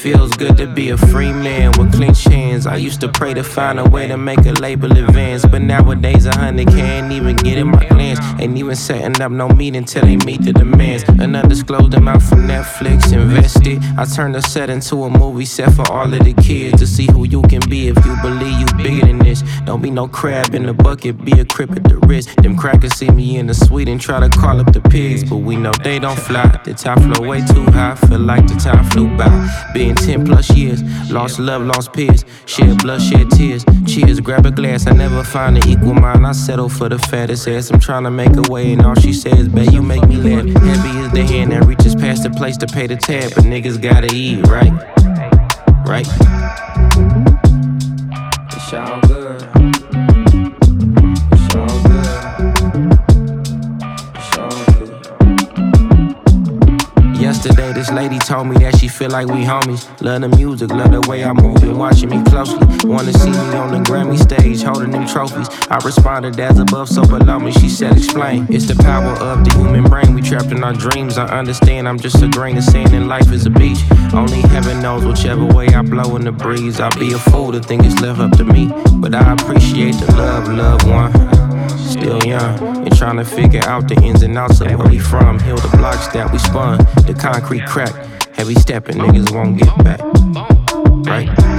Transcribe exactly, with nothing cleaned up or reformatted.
feels good to be a free man with clenched hands. I used to pray to find a way to make a label advance, but nowadays a hundred can't even get in my glance. Ain't even setting up no meeting till they meet the demands. An undisclosed amount from Netflix invested. I turned the set into a movie set for all of the kids to see who you can be if you believe you bigger than this. Don't be no crab in the bucket, be a crip at the wrist. Them crackers see me in the suite and try to call up the pigs, but we know they don't fly. The top flow way too high, feel like the time flew by. Been ten plus years, lost love, lost peers. Shed blood, shed tears. Cheers, grab a glass, I never find an equal mind. I settle for the fattest ass. I'm trying to make a way and all she says, babe, you make me laugh. Heavy is the hand that reaches past the place to pay the tab, but niggas gotta eat, right? Right? It's all good. It's all good. It's all good. Yesterday this lady told me that she feel like we homies. Love the music, love the way I move and watching me closely. Wanna see me on the Grammy stage holding them trophies. I responded as above so below me. She said explain. It's the power of the human brain. We trapped in our dreams. I understand I'm just a grain of sand and life is a beach. Only heaven knows whichever way I blow in the breeze. I'll be a fool to think it's left up to me, but I appreciate the love, loved one. Still young and trying to figure out the ins and outs of where we from. Heal the blocks that we spun, the concrete crack. Heavy stepping, niggas won't get back. Right?